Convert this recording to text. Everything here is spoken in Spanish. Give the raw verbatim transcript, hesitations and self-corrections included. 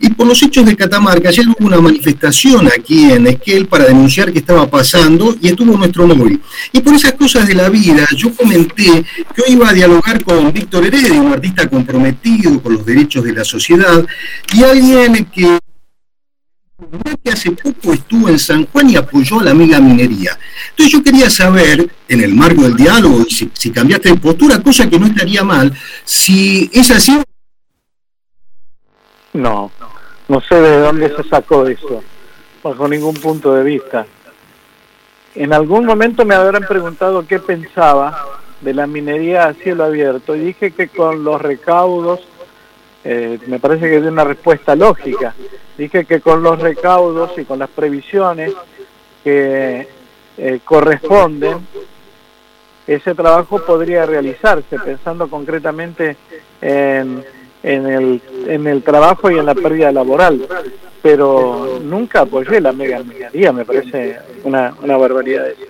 Y por los hechos de Catamarca, ayer hubo una manifestación aquí en Esquel para denunciar qué estaba pasando y estuvo nuestro móvil. Y por esas cosas de la vida, yo comenté que hoy iba a dialogar con Víctor Heredia, un artista comprometido con los derechos de la sociedad, y alguien que... que hace poco estuvo en San Juan y apoyó a la mega minería. Entonces yo quería saber, en el marco del diálogo, si, si cambiaste de postura, cosa que no estaría mal, si es así. No, no sé de dónde se sacó eso, bajo ningún punto de vista. En algún momento me habrán preguntado qué pensaba de la minería a cielo abierto, y dije que con los recaudos, eh, me parece que es una respuesta lógica, dije que con los recaudos y con las previsiones que eh, corresponden, ese trabajo podría realizarse, pensando concretamente en, en, el, en el trabajo y en la pérdida laboral. Pero nunca apoyé la mega minería, me parece una, una barbaridad eso.